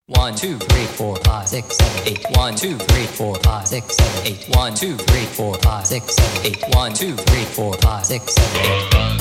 1, 2, 3, 4, 5, 6, 7, 8. 1, 2, 3, 4, 5, 6, 7, 8. 1, 2, 3, 4, 5, 6, 7, 8. 1, 2, 3, 4, 5, 6, 7, 8.